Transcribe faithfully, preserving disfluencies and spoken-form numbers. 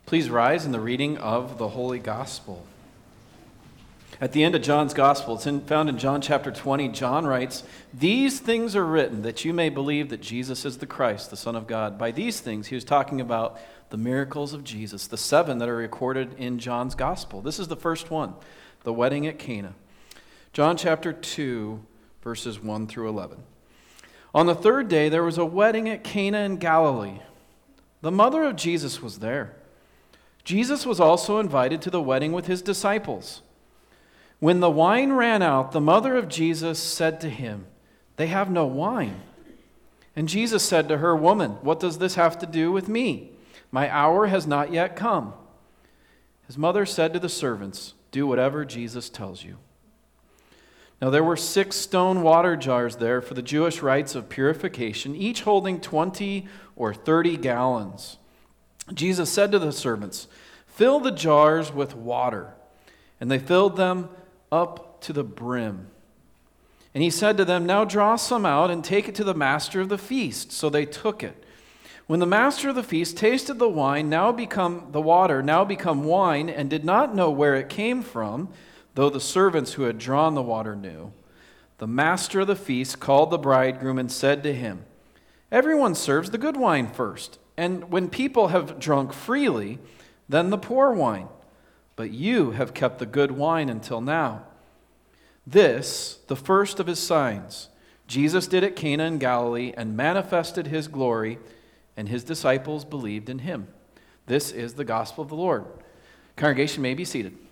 Please rise in the reading of the Holy Gospel. At the end of John's Gospel, it's in, found in John chapter twenty, John writes, "These things are written that you may believe that Jesus is the Christ, the Son of God." By these things, he was talking about the miracles of Jesus, the seven that are recorded in John's Gospel. This is the first one, the wedding at Cana. John chapter two, verses one through eleven. On the third day, there was a wedding at Cana in Galilee. The mother of Jesus was there. Jesus was also invited to the wedding with his disciples. When the wine ran out, the mother of Jesus said to him, "They have no wine." And Jesus said to her, "Woman, what does this have to do with me? My hour has not yet come." His mother said to the servants, "Do whatever Jesus tells you." Now there were six stone water jars there for the Jewish rites of purification, each holding twenty or thirty gallons. Jesus said to the servants, "Fill the jars with water." And they filled them up to the brim. And he said to them, "Now draw some out and take it to the master of the feast." So they took it. When the master of the feast tasted the wine, now become the water, now become wine, and did not know where it came from, though the servants who had drawn the water knew, the master of the feast called the bridegroom and said to him, "Everyone serves the good wine first, and when people have drunk freely, then the poor wine. But you have kept the good wine until now." This, the first of his signs, Jesus did at Cana in Galilee and manifested his glory, and his disciples believed in him. This is the gospel of the Lord. Congregation may be seated.